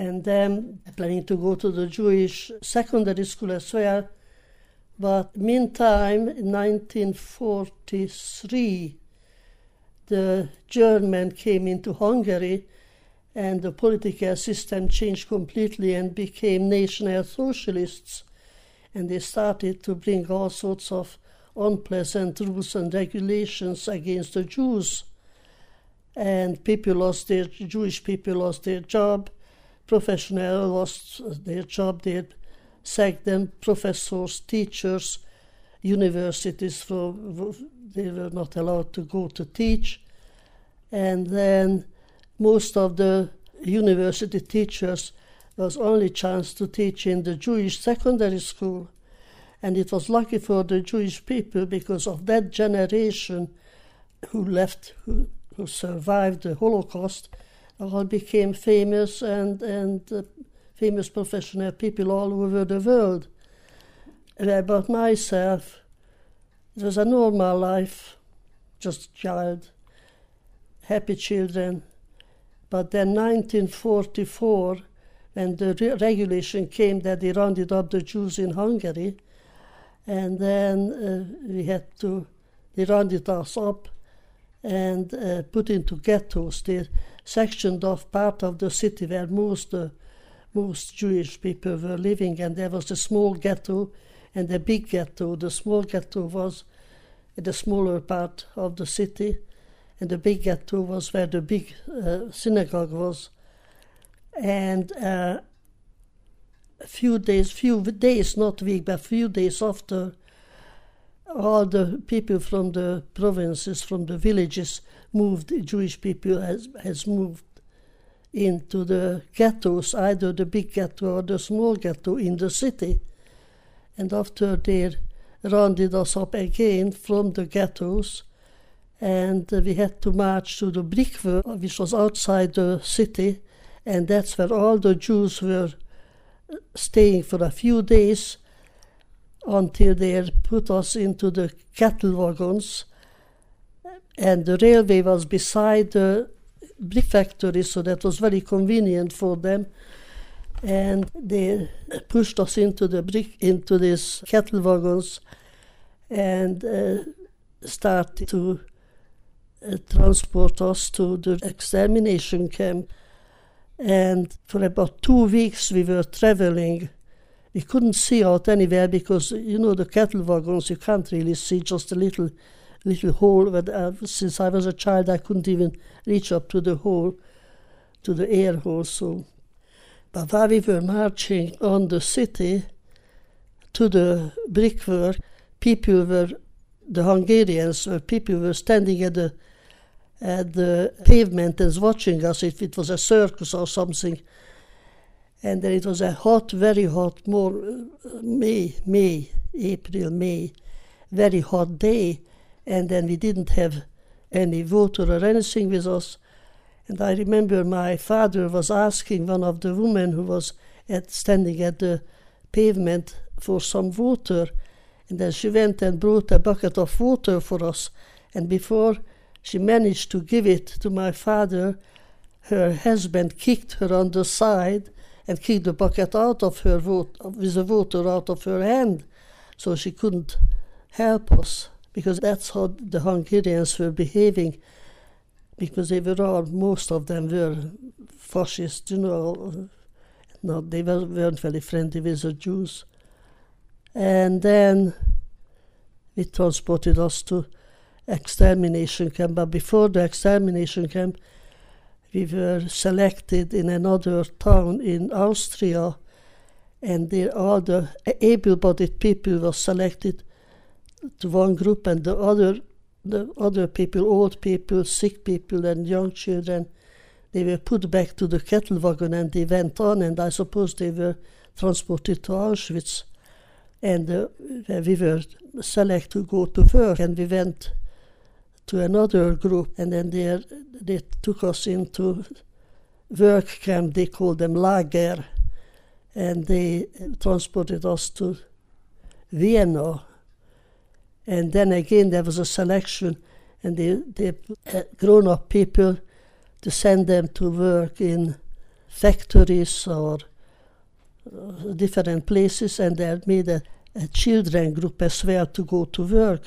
and then planning to go to the Jewish secondary school as well. But meantime, in 1943, the German came into Hungary, and the political system changed completely and became National Socialists. And they started to bring all sorts of unpleasant rules and regulations against the Jews. And Jewish people lost their job, professionals lost their job, they sacked them, professors, teachers, universities, they were not allowed to go to teach. And then most of the university teachers was only chance to teach in the Jewish secondary school. And it was lucky for the Jewish people because of that generation who survived the Holocaust, all became famous and famous professional people all over the world. About myself, it was a normal life, just child, happy children. But then 1944, when the regulation came that they rounded up the Jews in Hungary, and then they rounded us up and put into ghettos. They sectioned off part of the city where most Jewish people were living, and there was a small ghetto and a big ghetto. The small ghetto was in the smaller part of the city, and the big ghetto was where the big synagogue was. And a few days, not week, but a few days after, all the people from the provinces, from the villages, Jewish people has moved into the ghettos, either the big ghetto or the small ghetto in the city. And after they rounded us up again from the ghettos, and we had to march to the Brickwork, which was outside the city, and that's where all the Jews were staying for a few days until they put us into the cattle wagons. And the railway was beside the brick factory, so that was very convenient for them. And they pushed us into these cattle wagons and started to transport us to the extermination camp. And for about 2 weeks we were traveling. We couldn't see out anywhere because, the cattle wagons, you can't really see, just a little hole. But since I was a child, I couldn't even reach up to the hole, to the air hole. So, but while we were marching on the city to the brickwork, the Hungarians, people were standing at the pavement and watching us if it was a circus or something. And then it was a very hot, April, May, very hot day. And then we didn't have any water or anything with us. And I remember my father was asking one of the women who was standing at the pavement for some water. And then she went and brought a bucket of water for us. And before she managed to give it to my father, her husband kicked her on the side and kicked the bucket out of her with the water out of her hand. So she couldn't help us, because that's how the Hungarians were behaving, because most of them were fascists, No, they weren't very friendly with the Jews. And then they transported us to extermination camp. But before the extermination camp, we were selected in another town in Austria, and all the able-bodied people were selected to one group, and the other people, old people, sick people, and young children, they were put back to the cattle wagon, and they went on, and I suppose they were transported to Auschwitz. And we were selected to go to work, and we went to another group, and then they took us into work camp. They called them lager, and they transported us to Vienna. And then again there was a selection, and they grown-up people to send them to work in factories or different places, and they made a children group as well to go to work.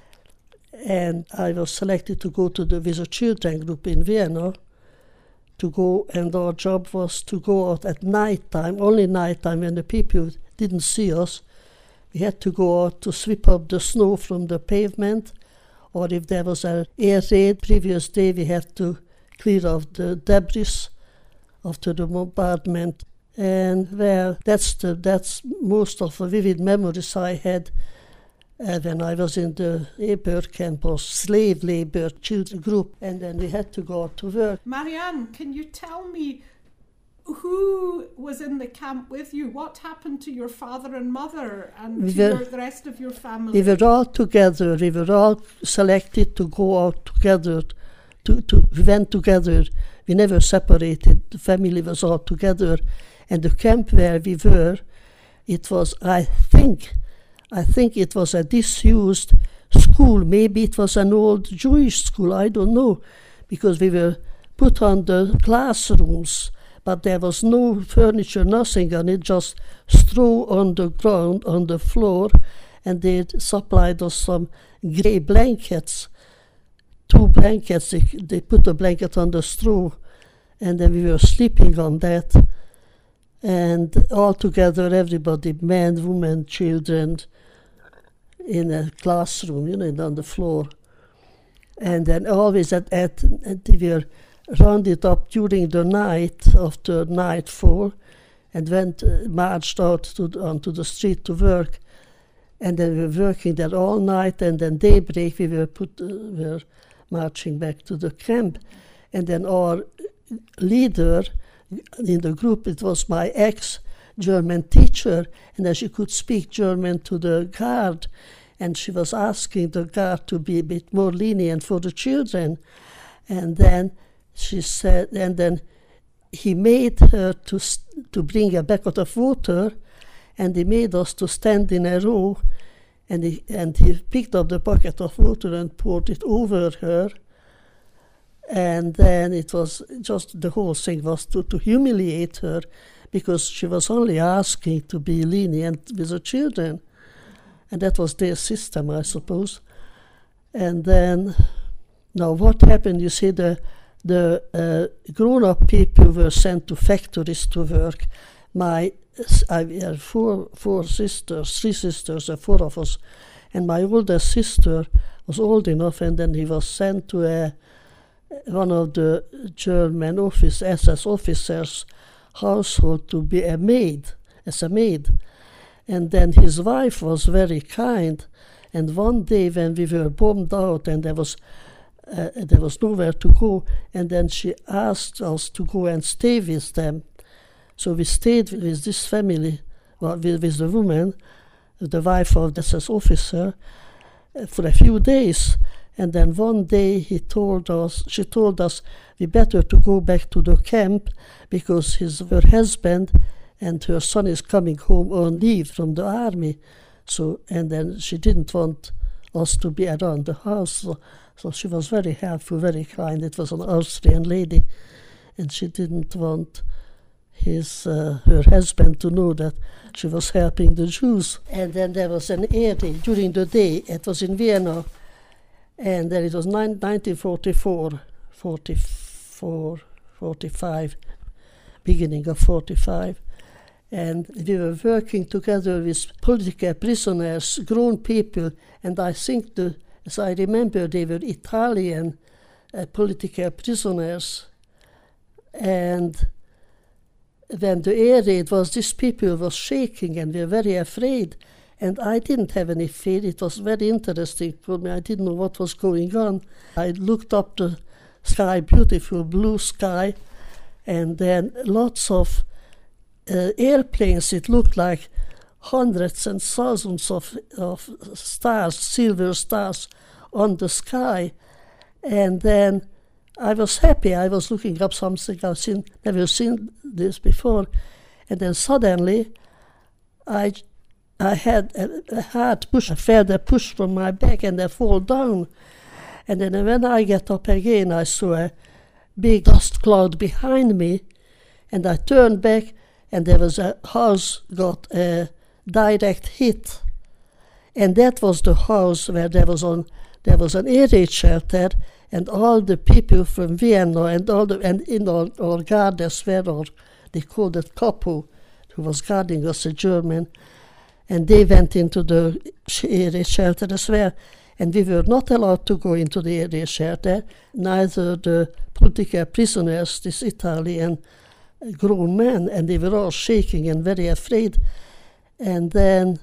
And I was selected to go with a children group in Vienna to go, and our job was to go out at night time, only night time when the people didn't see us. We had to go out to sweep up the snow from the pavement, or if there was an air raid previous day, we had to clear off the debris after the bombardment. And well, that's most of the vivid memories I had when I was in the labor camp or slave labor children group, and then we had to go out to work. Marianne, can you tell me who was in the camp with you? What happened to your father and mother and the rest of your family? We were all together. We were all selected to go out together. We went together. We never separated. The family was all together. And the camp where we were, it was, I think it was a disused school. Maybe it was an old Jewish school, I don't know, because we were put on the classrooms, but there was no furniture, nothing on it, just straw on the ground, on the floor, and they supplied us some grey blankets, 2 blankets. They put a blanket on the straw, and then we were sleeping on that. And all together, everybody, men, women, children, in a classroom, on the floor. And then always we were rounded up during the night, after nightfall, and marched out onto the street to work. And then we were working there all night, and then daybreak we were marching back to the camp. And then our leader in the group, it was my ex-German teacher, and then she could speak German to the guard, and she was asking the guard to be a bit more lenient for the children. And then she said, and then he made her to bring a bucket of water, and he made us to stand in a row, and he picked up the bucket of water and poured it over her. And then it was just, the whole thing was to humiliate her, because she was only asking to be lenient with the children. And that was their system, I suppose. And then, now what happened, you see, the grown-up people were sent to factories to work. I had three sisters, 4 of us. And my older sister was old enough, and then he was sent to one of the German SS officers' household to be as a maid. And then his wife was very kind. And one day when we were bombed out and there was nowhere to go, and then she asked us to go and stay with them. So we stayed with this family, with the woman, the wife of the SS officer, for a few days. And then one day she told us we better to go back to the camp, because her husband and her son is coming home on leave from the army. So, and then she didn't want us to be around the house. So she was very helpful, very kind. It was an Austrian lady, and she didn't want her husband to know that she was helping the Jews. And then there was an air raid during the day. It was in Vienna. And then it was 1944, 45, beginning of 45. And we were working together with political prisoners, grown people, and I think, as I remember, they were Italian political prisoners. And when the air raid was, these people were shaking and were very afraid. And I didn't have any fear. It was very interesting for me. I didn't know what was going on. I looked up the sky, beautiful blue sky, and then lots of airplanes. It looked like hundreds and thousands of stars, silver stars on the sky. And then I was happy. I was looking up something I've never seen this before. And then suddenly I had a hard push, I felt a push from my back, and I fall down. And then when I get up again, I saw a big dust cloud behind me, And I turned back, and there was a house got a direct hit. And that was the house where there was an air raid shelter, and all the people from Vienna and in our guards were, or they called it Kapo, who was guarding us, a German, and they went into the air raid shelter as well. And we were not allowed to go into the air raid shelter, neither the political prisoners, this Italian grown men, and they were all shaking and very afraid. And then,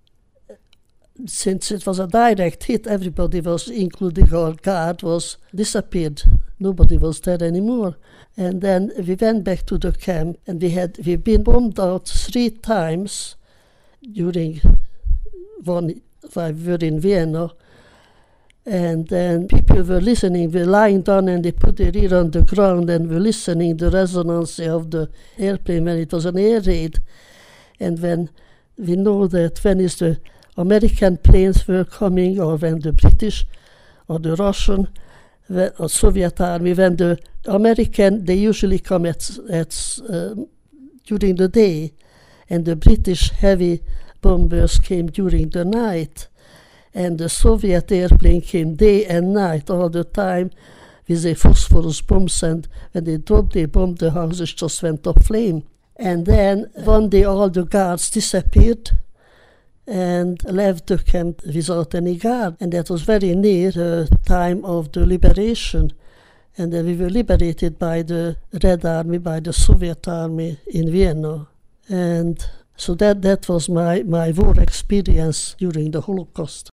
since it was a direct hit, everybody was, including our guard, was disappeared. Nobody was there anymore. And then we went back to the camp, and we've been bombed out 3 times during while we were in Vienna. And then people were listening, were lying down, and they put their ear on the ground and were listening the resonance of the airplane when it was an air raid. And when we know that when is the American planes were coming, or when the British or the Russian or Soviet army, when the American, they usually come during the day, and the British heavy bombers came during the night, and the Soviet airplane came day and night all the time with a phosphorus bombs, and when they dropped, they bombed, the houses just went up flame. And then one day all the guards disappeared and left the camp without any guard. And that was very near the time of the liberation. And then we were liberated by the Red Army, by the Soviet Army in Vienna. And so that was my war experience during the Holocaust.